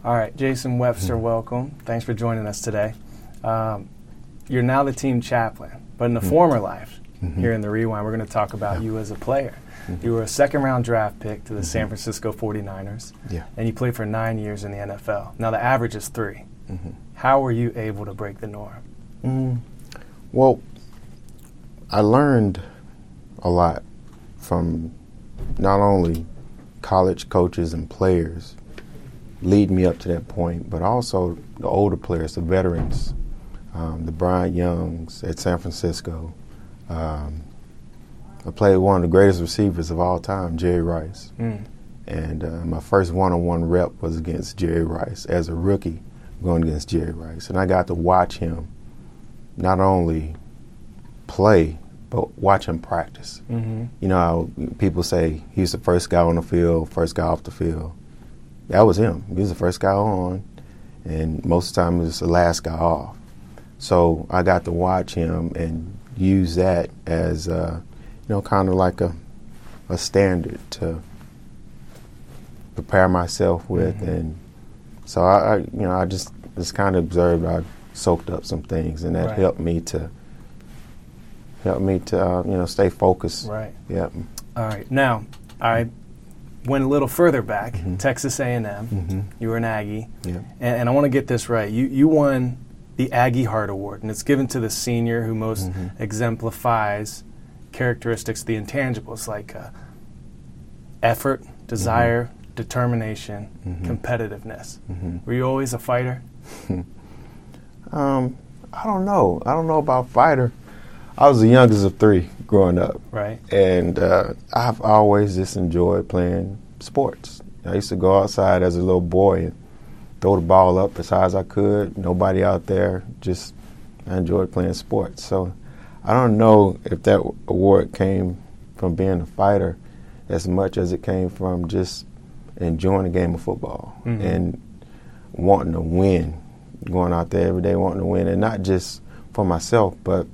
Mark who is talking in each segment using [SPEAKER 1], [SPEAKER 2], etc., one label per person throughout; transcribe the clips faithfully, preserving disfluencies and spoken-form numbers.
[SPEAKER 1] All right, Jason Webster,
[SPEAKER 2] Mm-hmm.
[SPEAKER 1] welcome. Thanks for joining us today. Um, you're now the team chaplain, but in a
[SPEAKER 2] Mm-hmm.
[SPEAKER 1] former life,
[SPEAKER 2] Mm-hmm.
[SPEAKER 1] here in the Rewind, we're going to talk about
[SPEAKER 2] Yeah.
[SPEAKER 1] you as a player.
[SPEAKER 2] Mm-hmm.
[SPEAKER 1] You were a second-round draft pick to the
[SPEAKER 2] Mm-hmm.
[SPEAKER 1] San Francisco forty-niners,
[SPEAKER 2] Yeah.
[SPEAKER 1] and you played for nine years in the N F L. Now, the average is three.
[SPEAKER 2] Mm-hmm.
[SPEAKER 1] How were you able to break the norm?
[SPEAKER 2] Mm, well, I learned a lot from not only college coaches and players lead me up to that point, but also the older players, the veterans, um, the Bryant Youngs at San Francisco. Um, I played one of the greatest receivers of all time, Jerry Rice.
[SPEAKER 1] Mm.
[SPEAKER 2] And uh, my first one-on-one rep was against Jerry Rice as a rookie, going against Jerry Rice. And I got to watch him not only play, but watch him practice.
[SPEAKER 1] Mm-hmm.
[SPEAKER 2] You know how people say he's the first guy on the field, first guy off the field. That was him. He was the first guy on, and most of the time he was the last guy off. So I got to watch him and use that as, uh, you know, kind of like a, a standard to prepare myself with.
[SPEAKER 1] Mm-hmm.
[SPEAKER 2] And so I, I, you know, I just just kind of observed. I soaked up some things, and that
[SPEAKER 1] Right.
[SPEAKER 2] helped me to help me to uh, you know stay focused.
[SPEAKER 1] Right.
[SPEAKER 2] Yep.
[SPEAKER 1] All right. Now, I went a little further back,
[SPEAKER 2] Mhm.
[SPEAKER 1] Texas A and M.
[SPEAKER 2] Mm-hmm.
[SPEAKER 1] You were an Aggie.
[SPEAKER 2] Yeah.
[SPEAKER 1] And, and I want to get this right. You you won the Aggie Heart Award, and it's given to the senior who most
[SPEAKER 2] Mhm.
[SPEAKER 1] exemplifies characteristics, the intangibles, like uh, effort, desire, determination,
[SPEAKER 2] Mhm.
[SPEAKER 1] competitiveness.
[SPEAKER 2] Mhm.
[SPEAKER 1] Were you always a fighter?
[SPEAKER 2] Um, I don't know. I don't know about fighter. I was the youngest of three growing up,
[SPEAKER 1] Right.
[SPEAKER 2] and uh, I've always just enjoyed playing sports. I used to go outside as a little boy and throw the ball up as high as I could. Nobody out there. Just I enjoyed playing sports. So I don't know if that award came from being a fighter as much as it came from just enjoying the game of football
[SPEAKER 1] Mhm.
[SPEAKER 2] and wanting to win, going out there every day wanting to win, and not just for myself, but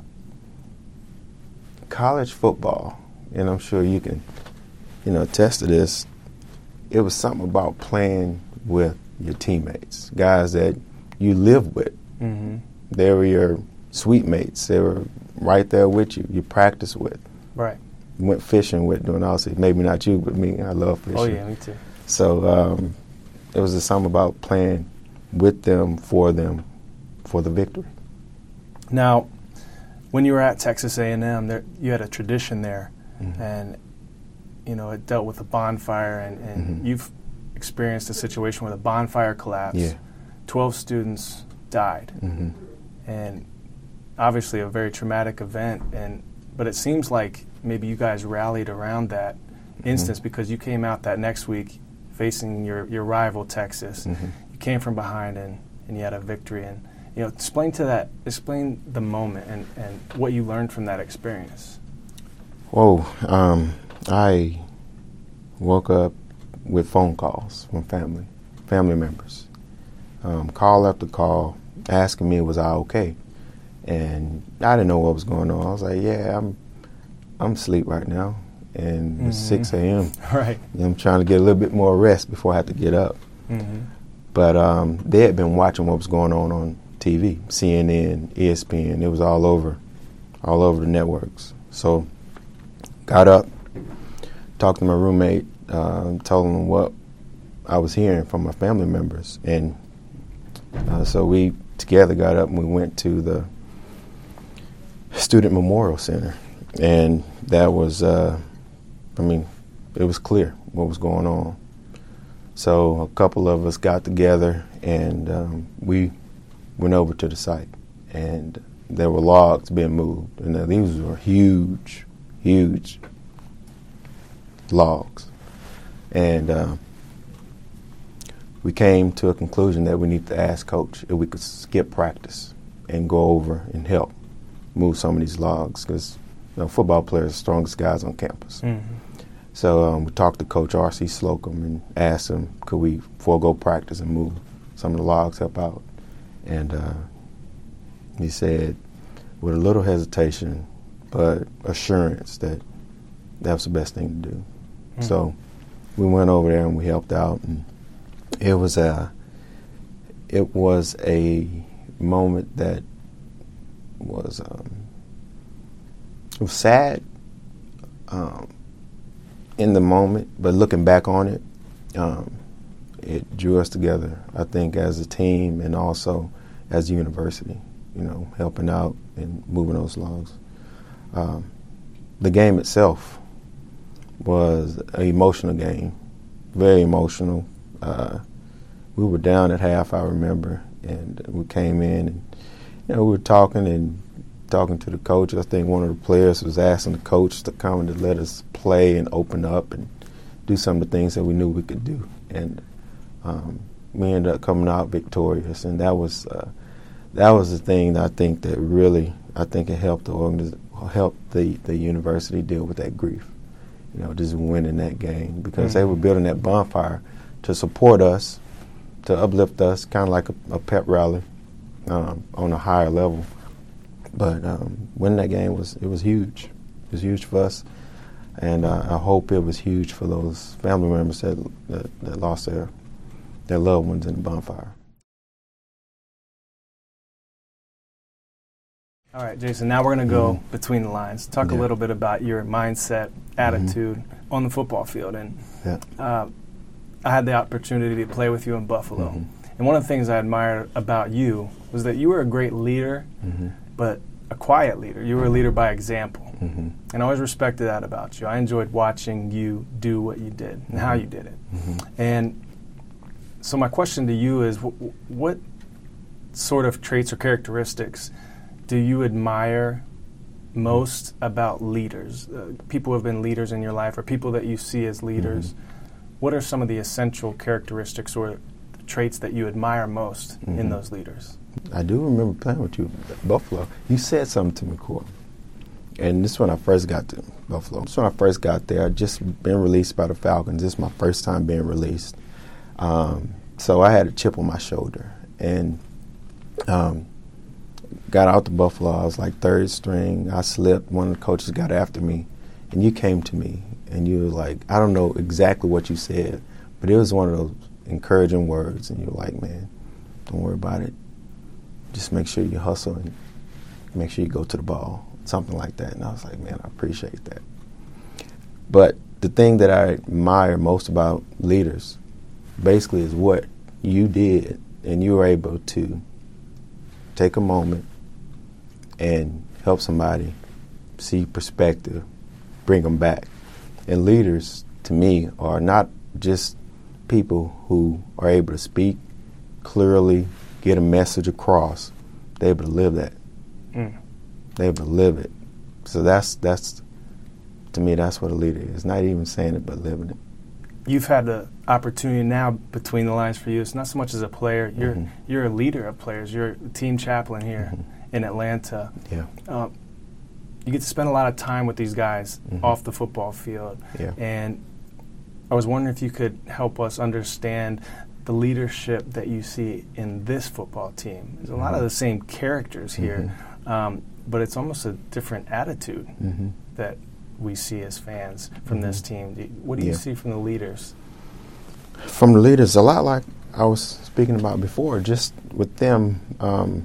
[SPEAKER 2] college football. And I'm sure you can, you know, attest to this. It was something about playing with your teammates, guys that you live with.
[SPEAKER 1] Mm-hmm.
[SPEAKER 2] They were your sweet mates. They were right there with you. You practiced with.
[SPEAKER 1] Right.
[SPEAKER 2] Went fishing with, doing all this. Maybe not you, but me. I love fishing.
[SPEAKER 1] Oh, yeah, me too.
[SPEAKER 2] So um, it was just something about playing with them, for them, for the victory.
[SPEAKER 1] Now, when you were at Texas A and M, there, you had a tradition there,
[SPEAKER 2] Mm-hmm.
[SPEAKER 1] and you know it dealt with a bonfire, and, and
[SPEAKER 2] Mhm.
[SPEAKER 1] you've experienced a situation where the bonfire collapsed.
[SPEAKER 2] Yeah.
[SPEAKER 1] Twelve students died,
[SPEAKER 2] Mm-hmm.
[SPEAKER 1] and obviously a very traumatic event. And but it seems like maybe you guys rallied around that instance because you came out that next week facing your, your rival Texas.
[SPEAKER 2] Mm-hmm.
[SPEAKER 1] You came from behind and, and you had a victory. And you know, explain to that, explain the moment and, and what you learned from that experience.
[SPEAKER 2] Whoa. Um, I woke up with phone calls from family, family members. Um, call after call asking me was I okay. And I didn't know what was going on. I was like, yeah, I'm I'm asleep right now. And
[SPEAKER 1] Mm-hmm.
[SPEAKER 2] it's six a.m.
[SPEAKER 1] Right.
[SPEAKER 2] I'm trying to get a little bit more rest before I have to get up.
[SPEAKER 1] Mm-hmm.
[SPEAKER 2] But um, they had been watching what was going on on T V, C N N, E S P N. It was all over, all over the networks. So got up, talked to my roommate, uh, told him what I was hearing from my family members. And uh, so we together got up and we went to the Student Memorial Center. And that was, uh, I mean, it was clear what was going on. So a couple of us got together and um, we went over to the site. And there were logs being moved. And uh, these were huge, huge logs. And uh, we came to a conclusion that we need to ask Coach if we could skip practice and go over and help move some of these logs because you know, football players are the strongest guys on campus.
[SPEAKER 1] Mm-hmm.
[SPEAKER 2] So um, we talked to Coach R C Slocum and asked him, could we forego practice and move some of the logs, help out? And uh, he said, with a little hesitation, but assurance that that was the best thing to do. Mm-hmm. So we went over there and we helped out. And it was a, it was a moment that was um, it was sad um, in the moment, but looking back on it, um, it drew us together, I think, as a team and also as a university, you know, helping out and moving those logs. Um, the game itself was an emotional game, very emotional. Uh, we were down at half, I remember, and we came in and, you know, we were talking and talking to the coach. I think one of the players was asking the coach to come and to let us play and open up and do some of the things that we knew we could do. And um, we ended up coming out victorious, and that was uh, that was the thing that I think that really, I think it helped the organiz- helped the, the university deal with that grief, you know, just winning that game, because mm-hmm. they were building that bonfire to support us, to uplift us, kind of like a, a pep rally um, on a higher level. But um, winning that game was it was huge. It was huge for us, and uh, I hope it was huge for those family members that that, that lost their their loved ones in the bonfire.
[SPEAKER 1] All right, Jason, now we're going to go
[SPEAKER 2] mm-hmm.
[SPEAKER 1] between the lines. Talk
[SPEAKER 2] yeah.
[SPEAKER 1] a little bit about your mindset, attitude mm-hmm. on the football field. And
[SPEAKER 2] yeah.
[SPEAKER 1] uh, I had the opportunity to play with you in Buffalo.
[SPEAKER 2] Mm-hmm.
[SPEAKER 1] And one of the things I admired about you was that you were a great leader, mm-hmm. but a quiet leader. You were a leader by example. Mm-hmm. And I always respected that about you. I enjoyed watching you do what you did and mm-hmm. how you did it. Mm-hmm. And so my question to you is, w- what sort of traits or characteristics do you admire most about leaders, uh, people who have been leaders in your life or people that you see as leaders? Mm-hmm. What are some of the essential characteristics or traits that you admire most mm-hmm. in those leaders?
[SPEAKER 2] I do remember playing with you at Buffalo. You said something to me, Corey. And this is when I first got to Buffalo. This is when I first got there. I'd just been released by the Falcons. This is my first time being released. Um, so I had a chip on my shoulder. And um, got out to Buffalo. I was like third string. I slipped. One of the coaches got after me. And you came to me. And you were like, I don't know exactly what you said, but it was one of those encouraging words. And you were like, man, don't worry about it. Just make sure you hustle and make sure you go to the ball, something like that. And I was like, man, I appreciate that. But the thing that I admire most about leaders basically is what you did, and you were able to take a moment and help somebody see perspective, bring them back. And leaders, to me, are not just people who are able to speak clearly, get a message across. They're able to live that. Mm. They're able to live it. So that's, that's to me, that's what a leader is. Not even saying it, but living it.
[SPEAKER 1] You've had the opportunity now between the lines for you. It's not so much as a player. You're mm-hmm. you're a leader of players. You're a team chaplain here mm-hmm. in Atlanta.
[SPEAKER 2] Yeah.
[SPEAKER 1] Uh, you get to spend a lot of time with these guys mm-hmm. off the football field.
[SPEAKER 2] Yeah. And
[SPEAKER 1] I was wondering if you could help us understand the leadership that you see in this football team. There's a mm-hmm. lot of the same characters here, mm-hmm. um, but it's almost a different attitude mm-hmm. that we see as fans from mm-hmm. this team. Do you, what do you
[SPEAKER 2] yeah.
[SPEAKER 1] see from the leaders?
[SPEAKER 2] From the leaders, a lot like I was speaking about before, just with them, um,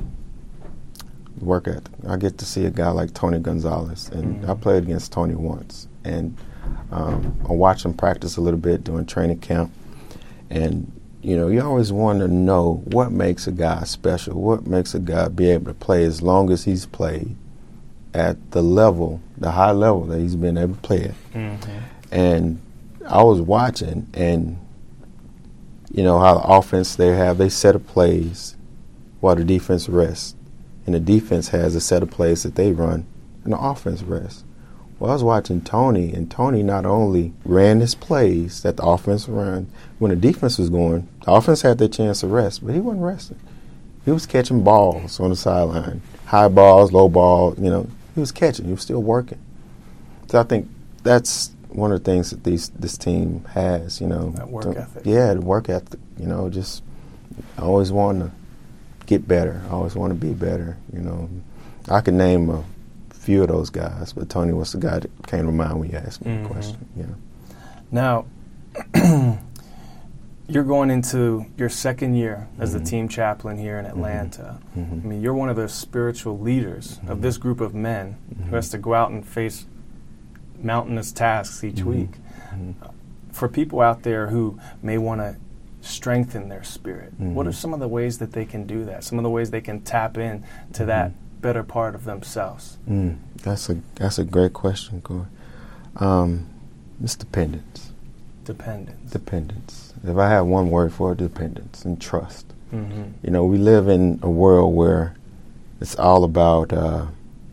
[SPEAKER 2] work ethic. I get to see a guy like Tony Gonzalez, and mm-hmm. I played against Tony once, and um, I watched him practice a little bit during training camp, and you know, you always want to know what makes a guy special, what makes a guy be able to play as long as he's played at the level, the high level that he's been able to play at. Mm-hmm. And I was watching, and you know how the offense they have, they set of plays while the defense rests, and the defense has a set of plays that they run, and the offense rests. Well, I was watching Tony, and Tony not only ran his plays that the offense ran when the defense was going, the offense had their chance to rest, but he wasn't resting. He was catching balls on the sideline, high balls, low balls, you know. He was catching. He was still working. So I think that's one of the things that these this team has, you know.
[SPEAKER 1] That work
[SPEAKER 2] to,
[SPEAKER 1] ethic.
[SPEAKER 2] Yeah, the work ethic, you know, just I always want to get better. I always want to be better, you know. I could name a few of those guys, but Tony was the guy that came to mind when you asked me mm-hmm. the question. Yeah.
[SPEAKER 1] Now, you're going into your second year as
[SPEAKER 2] mm-hmm.
[SPEAKER 1] the team chaplain here in Atlanta.
[SPEAKER 2] Mm-hmm.
[SPEAKER 1] I mean, you're one of the spiritual leaders mm-hmm. of this group of men mm-hmm. who has to go out and face mountainous tasks each
[SPEAKER 2] mm-hmm.
[SPEAKER 1] week.
[SPEAKER 2] Mm-hmm.
[SPEAKER 1] Uh, for people out there who may want to strengthen their spirit, mm-hmm. what are some of the ways that they can do that? Some of the ways they can tap in to mm-hmm. that better part of themselves?
[SPEAKER 2] Mm, that's a that's a great question, Corey. Um, it's dependence.
[SPEAKER 1] Dependence.
[SPEAKER 2] Dependence. If I have one word for it, dependence and trust.
[SPEAKER 1] Mm-hmm.
[SPEAKER 2] You know, we live in a world where it's all about uh,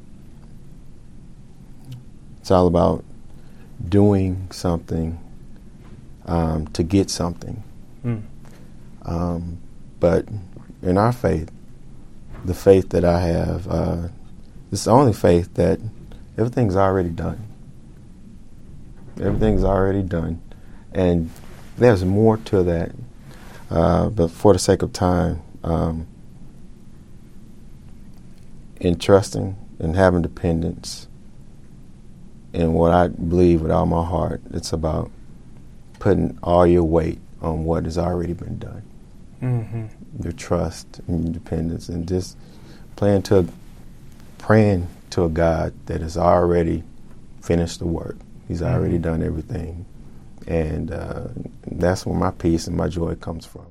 [SPEAKER 2] it's all about doing something um, to get something.
[SPEAKER 1] Mm.
[SPEAKER 2] Um, but in our faith, the faith that I have, uh, it's the only faith that everything's already done. Everything's already done. And there's more to that. Uh, but for the sake of time, um, in trusting and having dependence in what I believe with all my heart, it's about putting all your weight on what has already been done.
[SPEAKER 1] Mm-hmm.
[SPEAKER 2] Your trust and your dependence, and just praying to, praying to a God that has already finished the work. He's already mm-hmm. done everything. And uh, that's where my peace and my joy comes from.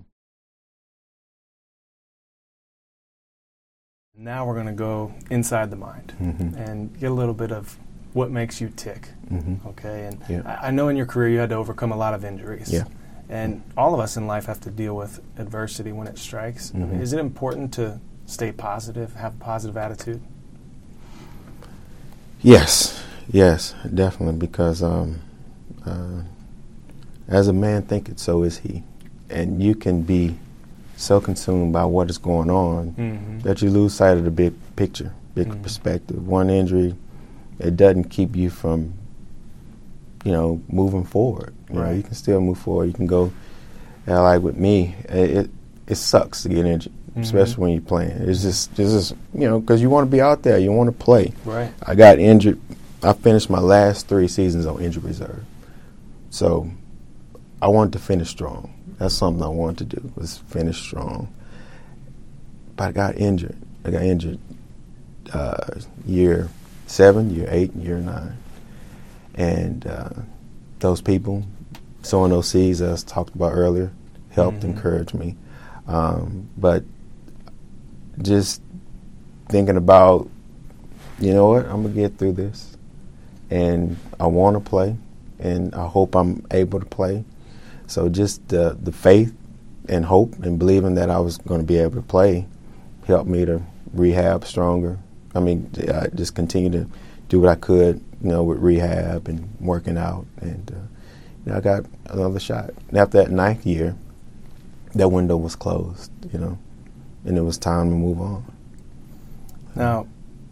[SPEAKER 1] Now we're going to go inside the mind
[SPEAKER 2] mm-hmm.
[SPEAKER 1] and get a little bit of what makes you tick.
[SPEAKER 2] Mm-hmm.
[SPEAKER 1] Okay, and
[SPEAKER 2] yeah.
[SPEAKER 1] I, I know in your career you had to overcome a lot of injuries.
[SPEAKER 2] Yeah.
[SPEAKER 1] And all of us in life have to deal with adversity when it strikes.
[SPEAKER 2] Mm-hmm.
[SPEAKER 1] I mean, is it important to stay positive, have a positive attitude?
[SPEAKER 2] Yes, yes, definitely, because um, uh, as a man thinketh, so is he. And you can be so consumed by what is going on
[SPEAKER 1] mm-hmm.
[SPEAKER 2] that you lose sight of the big picture, big
[SPEAKER 1] mm-hmm.
[SPEAKER 2] perspective. One injury, it doesn't keep you from, you know, moving forward. You
[SPEAKER 1] right.
[SPEAKER 2] know, you can still move forward. You can go, uh, like with me, it, it it sucks to get injured, mm-hmm. especially when you're playing. It's just, it's just you know, because you want to be out there, you want to play.
[SPEAKER 1] Right.
[SPEAKER 2] I got injured. I finished my last three seasons on injured reserve, so I wanted to finish strong. That's something I wanted to do, was finish strong. But I got injured. I got injured uh, year seven, year eight, and year nine, and uh, those people sowing those seeds, as talked about earlier, helped
[SPEAKER 1] mm-hmm.
[SPEAKER 2] encourage me. Um, but just thinking about, you know what, I'm going to get through this. And I want to play, and I hope I'm able to play. So just the, the faith and hope and believing that I was going to be able to play helped me to rehab stronger. I mean, I just continue to do what I could, you know, with rehab and working out. And, uh, you know, I got another shot. And after that ninth year, that window was closed, you know, and it was time to move on.
[SPEAKER 1] Now,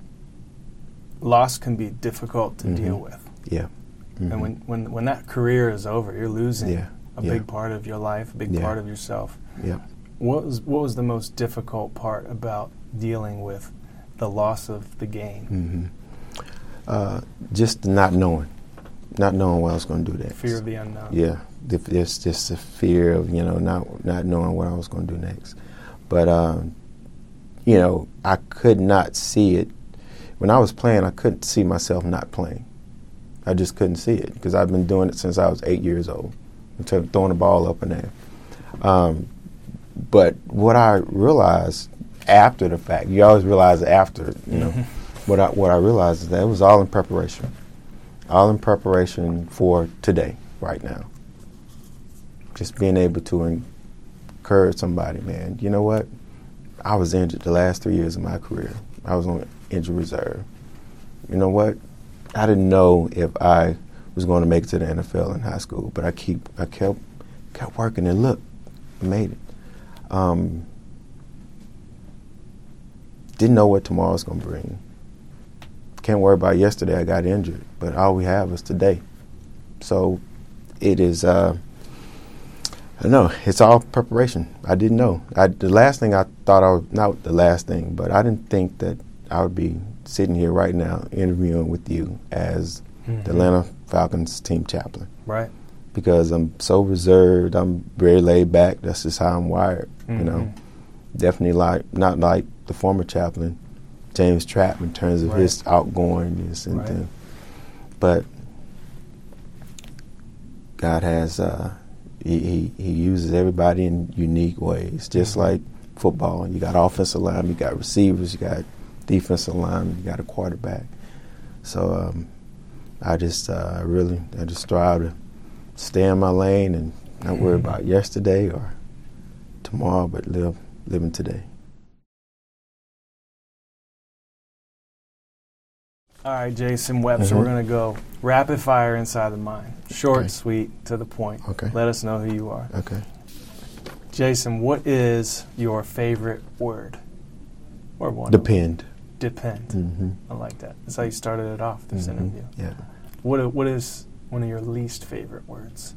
[SPEAKER 1] loss can be difficult to
[SPEAKER 2] mm-hmm.
[SPEAKER 1] deal with.
[SPEAKER 2] Yeah. Mm-hmm.
[SPEAKER 1] And when, when, when that career is over, you're losing
[SPEAKER 2] yeah.
[SPEAKER 1] a
[SPEAKER 2] yeah.
[SPEAKER 1] big part of your life, a big
[SPEAKER 2] yeah.
[SPEAKER 1] part of yourself.
[SPEAKER 2] Yeah.
[SPEAKER 1] What was, what was the most difficult part about dealing with the loss of the game?
[SPEAKER 2] Mm-hmm. Uh, just not knowing, not knowing what I was going to do next.
[SPEAKER 1] Fear of the unknown.
[SPEAKER 2] Yeah, it's just the fear of, you know, not not knowing what I was going to do next. But um, you know, I could not see it when I was playing. I couldn't see myself not playing. I just couldn't see it because I've been doing it since I was eight years old, throwing the ball up in there. Um, but what I realized after the fact, you always realize after, you know. Mm-hmm. What I, what I realized is that it was all in preparation, all in preparation for today, right now. Just being able to encourage somebody, man. You know what? I was injured the last three years of my career. I was on injured reserve. You know what? I didn't know if I was going to make it to the N F L in high school, but I keep I kept kept working, and look, I made it. Um, didn't know what tomorrow was going to bring. Can't worry about yesterday I got injured, but all we have is today. So it is, uh, I know, it's all preparation. I didn't know. I, the last thing I thought I was, not the last thing, but I didn't think that I would be sitting here right now interviewing with you as mm-hmm. the Atlanta Falcons team chaplain.
[SPEAKER 1] Right.
[SPEAKER 2] because I'm so reserved. I'm very laid back. That's just how I'm wired. Mm-hmm. You know, definitely like not like the former chaplain, James Trapp, in terms of right. his outgoingness and
[SPEAKER 1] right.
[SPEAKER 2] things. But God has uh, he, he he uses everybody in unique ways, just mm-hmm. like football. You got offensive line, you got receivers, you got defensive line, you got a quarterback. So um, I just uh, really I just strive to stay in my lane and not worry mm-hmm. about yesterday or tomorrow, but live living today.
[SPEAKER 1] All right, Jason Webster,
[SPEAKER 2] mm-hmm.
[SPEAKER 1] we're going to go rapid fire inside the mind. Short,
[SPEAKER 2] okay.
[SPEAKER 1] sweet, to the point.
[SPEAKER 2] Okay.
[SPEAKER 1] Let us know who you are.
[SPEAKER 2] Okay.
[SPEAKER 1] Jason, what is your favorite word? Or one?
[SPEAKER 2] Depend.
[SPEAKER 1] Depend.
[SPEAKER 2] Mm-hmm.
[SPEAKER 1] I like that. That's how you started it off, this
[SPEAKER 2] mm-hmm.
[SPEAKER 1] interview.
[SPEAKER 2] Yeah.
[SPEAKER 1] What What is one of your least favorite words?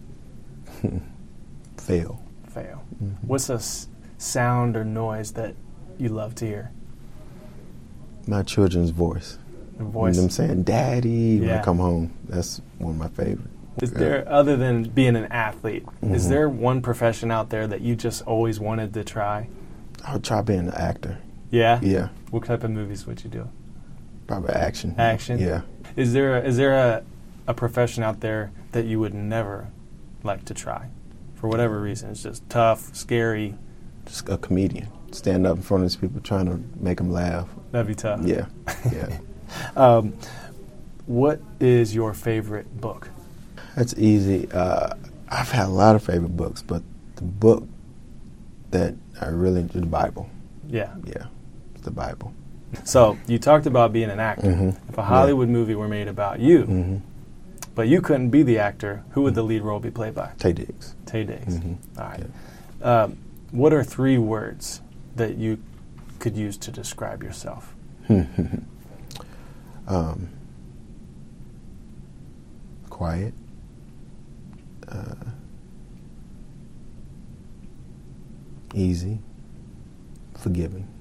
[SPEAKER 2] Fail.
[SPEAKER 1] Fail.
[SPEAKER 2] Mm-hmm.
[SPEAKER 1] What's a s- sound or noise that you love to hear?
[SPEAKER 2] My children's voice.
[SPEAKER 1] The voice.
[SPEAKER 2] Them saying "Daddy" when
[SPEAKER 1] yeah.
[SPEAKER 2] I come home. That's one of my favorite.
[SPEAKER 1] Is
[SPEAKER 2] yeah.
[SPEAKER 1] there, other than being an athlete,
[SPEAKER 2] mm-hmm.
[SPEAKER 1] is there one profession out there that you just always wanted to try?
[SPEAKER 2] I would try being an actor.
[SPEAKER 1] Yeah?
[SPEAKER 2] Yeah.
[SPEAKER 1] What type of movies would you do?
[SPEAKER 2] Probably action.
[SPEAKER 1] Action?
[SPEAKER 2] Yeah.
[SPEAKER 1] Is there a, is there a, a profession out there that you would never like to try? For whatever reason. It's just tough, scary.
[SPEAKER 2] Just a comedian. Stand up in front of these people trying to make them laugh.
[SPEAKER 1] That'd be tough.
[SPEAKER 2] Yeah. Yeah.
[SPEAKER 1] um, what is your favorite book?
[SPEAKER 2] That's easy. Uh, I've had a lot of favorite books, but the book that I really enjoy, the Bible.
[SPEAKER 1] Yeah.
[SPEAKER 2] Yeah. It's the Bible.
[SPEAKER 1] So you talked about being an actor.
[SPEAKER 2] Mm-hmm.
[SPEAKER 1] If a Hollywood
[SPEAKER 2] yeah.
[SPEAKER 1] movie were made about you,
[SPEAKER 2] mm-hmm.
[SPEAKER 1] but you couldn't be the actor, who would the lead role be played by?
[SPEAKER 2] Taye Diggs.
[SPEAKER 1] Taye Diggs.
[SPEAKER 2] Mm-hmm.
[SPEAKER 1] All right.
[SPEAKER 2] Yeah.
[SPEAKER 1] Um, what are three words that you could use to describe yourself?
[SPEAKER 2] um, quiet. Uh, easy. Forgiving.